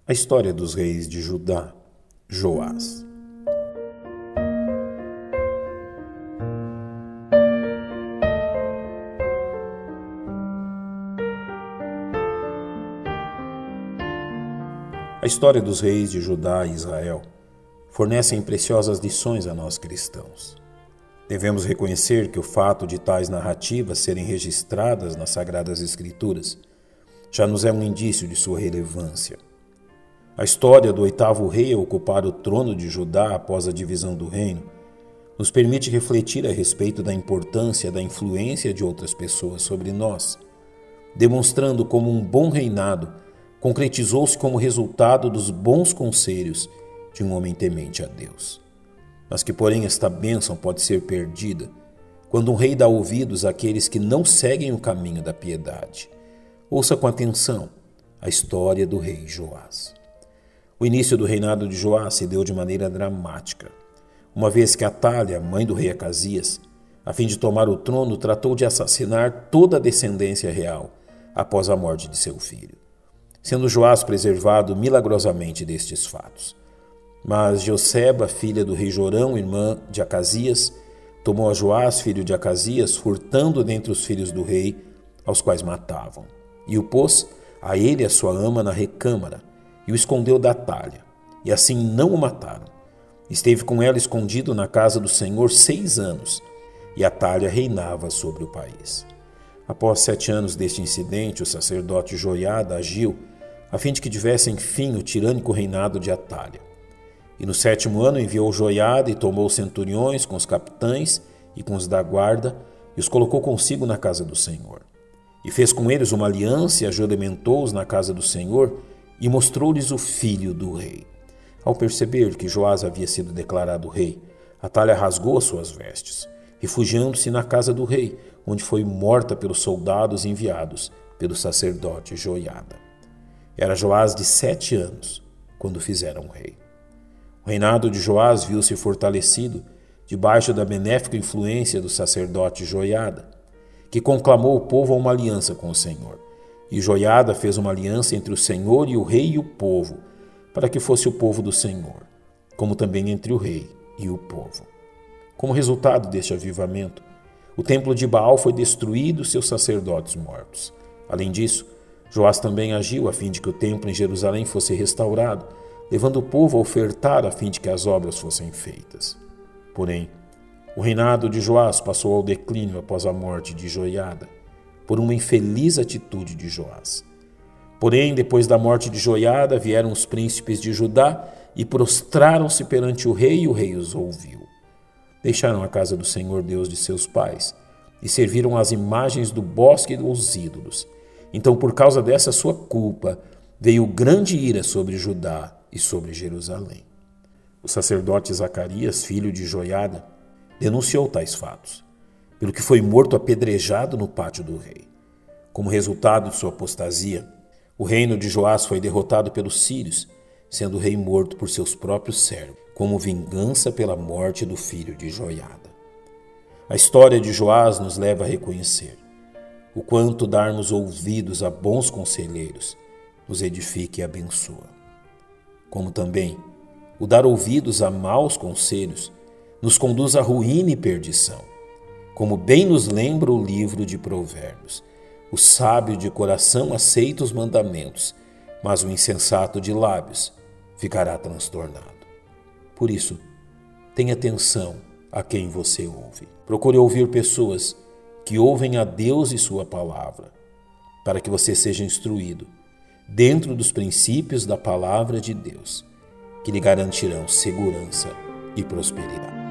A história dos reis de Judá, Joás. A história dos reis de Judá e Israel fornecem preciosas lições a nós cristãos. Devemos reconhecer que o fato de tais narrativas serem registradas nas Sagradas Escrituras já nos é um indício de sua relevância. A história do 8º rei a ocupar o trono de Judá após a divisão do reino nos permite refletir a respeito da importância da influência de outras pessoas sobre nós, demonstrando como um bom reinado concretizou-se como resultado dos bons conselhos de um homem temente a Deus. Mas que, porém, esta bênção pode ser perdida quando um rei dá ouvidos àqueles que não seguem o caminho da piedade. Ouça com atenção a história do rei Joás. O início do reinado de Joás se deu de maneira dramática, uma vez que Atália, mãe do rei Acasias, a fim de tomar o trono, tratou de assassinar toda a descendência real após a morte de seu filho, sendo Joás preservado milagrosamente destes fatos. Mas Joseba, filha do rei Jorão, irmã de Acasias, tomou a Joás, filho de Acasias, furtando dentre os filhos do rei, aos quais matavam, e o pôs a ele e a sua ama na recâmara, e o escondeu da Atália, e assim não o mataram. Esteve com ela escondido na casa do Senhor 6 anos, e Atália reinava sobre o país. Após 7 anos deste incidente, o sacerdote Joiada agiu a fim de que tivessem fim o tirânico reinado de Atália. E no 7º ano enviou Joiada e tomou os centuriões com os capitães e com os da guarda e os colocou consigo na casa do Senhor. E fez com eles uma aliança e ajuramentou-os na casa do Senhor e mostrou-lhes o filho do rei. Ao perceber que Joás havia sido declarado rei, Atália rasgou as suas vestes, refugiando-se na casa do rei, onde foi morta pelos soldados enviados pelo sacerdote Joiada. Era Joás de 7 anos quando o fizeram rei. O reinado de Joás viu-se fortalecido debaixo da benéfica influência do sacerdote Joiada, que conclamou o povo a uma aliança com o Senhor. E Joiada fez uma aliança entre o Senhor e o rei e o povo, para que fosse o povo do Senhor, como também entre o rei e o povo. Como resultado deste avivamento, o templo de Baal foi destruído e seus sacerdotes mortos. Além disso, Joás também agiu a fim de que o templo em Jerusalém fosse restaurado, levando o povo a ofertar a fim de que as obras fossem feitas. Porém, o reinado de Joás passou ao declínio após a morte de Joiada, por uma infeliz atitude de Joás. Porém, depois da morte de Joiada, vieram os príncipes de Judá e prostraram-se perante o rei, e o rei os ouviu. Deixaram a casa do Senhor Deus de seus pais e serviram às imagens do bosque e dos ídolos. Então, por causa dessa sua culpa, veio grande ira sobre Judá e sobre Jerusalém. O sacerdote Zacarias, filho de Joiada, denunciou tais fatos, pelo que foi morto apedrejado no pátio do rei. Como resultado de sua apostasia, o reino de Joás foi derrotado pelos sírios, sendo o rei morto por seus próprios servos, como vingança pela morte do filho de Joiada. A história de Joás nos leva a reconhecer o quanto darmos ouvidos a bons conselheiros nos edifica e abençoa. Como também o dar ouvidos a maus conselhos nos conduz à ruína e perdição. Como bem nos lembra o livro de Provérbios, o sábio de coração aceita os mandamentos, mas o insensato de lábios ficará transtornado. Por isso, tenha atenção a quem você ouve. Procure ouvir pessoas que ouvem a Deus e sua palavra, para que você seja instruído dentro dos princípios da palavra de Deus, que lhe garantirão segurança e prosperidade.